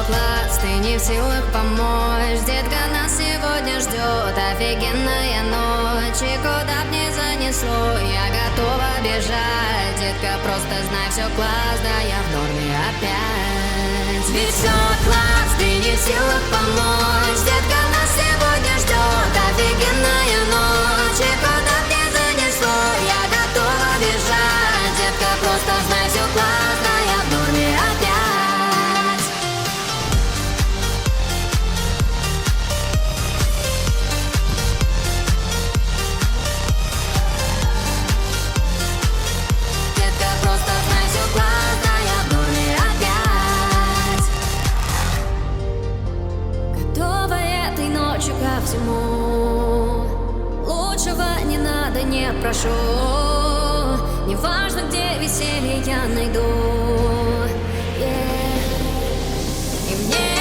класс, ты не в силах помочь. Детка, нас сегодня ждет офигенная ночь. И куда б не занесло, я готова бежать. Детка, просто знай, все класс, да я в норме опять. Ведь все класс, ты не в силах помочь. Детка, нас сегодня ждет офигенная ночь. И куда б не занесло, я готова бежать. Детка, просто знай, все класс, да я в норме опять. Детка, просто знай, все класс, да я в норме опять. Готова этой ночью ко всему. Лучшего не надо, не прошу. Неважно, где веселье я найду. И мне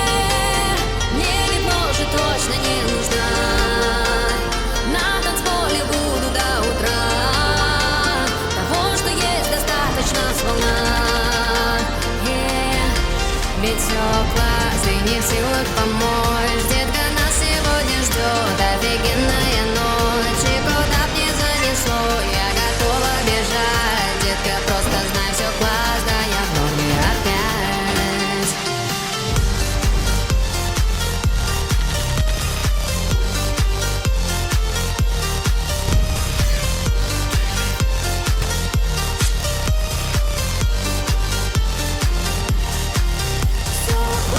ведь может точно не нужна. На танцполе буду до утра. Того, что есть, достаточно сполна. Ведь все класс, ты не в силах помочь. Детка, нас сегодня ждет офигенная ночь. И куда б не занесло, я готова бежать. Детка, просто знай, все класс, да я в норме опять. Все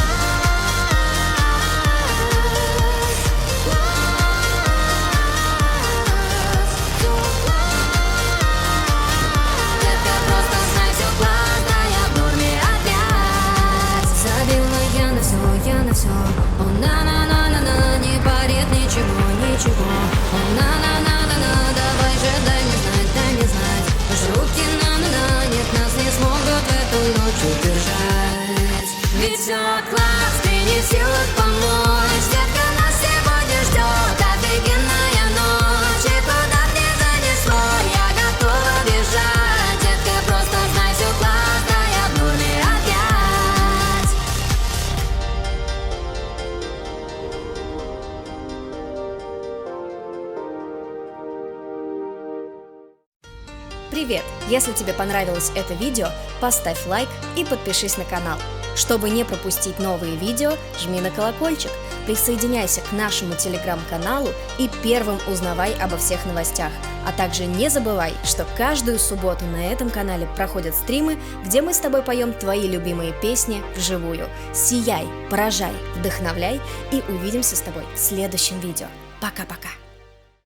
Детка, просто знай, все класс, да я в норме опять. Забила я на все. О, на-на-на-на-на, не парит ничего. О, на-на-на-на-на, давай же дай мне знать. Наши руки на-на-на, нет, нас не смогут в эту ночь удержать. Ведь все класс, ты не в силах помочь. Детка, нас сегодня ждет офигенная ночь. И куда б не занесло, я готова бежать. Детка, просто знай, все класс, да я в норме опять. Привет! Если тебе понравилось это видео, поставь лайк и подпишись на канал. Чтобы не пропустить новые видео, жми на колокольчик, присоединяйся к нашему телеграм-каналу и первым узнавай обо всех новостях. А также не забывай, что каждую субботу на этом канале проходят стримы, где мы с тобой поем твои любимые песни вживую. Сияй, поражай, вдохновляй и увидимся с тобой в следующем видео. Пока-пока!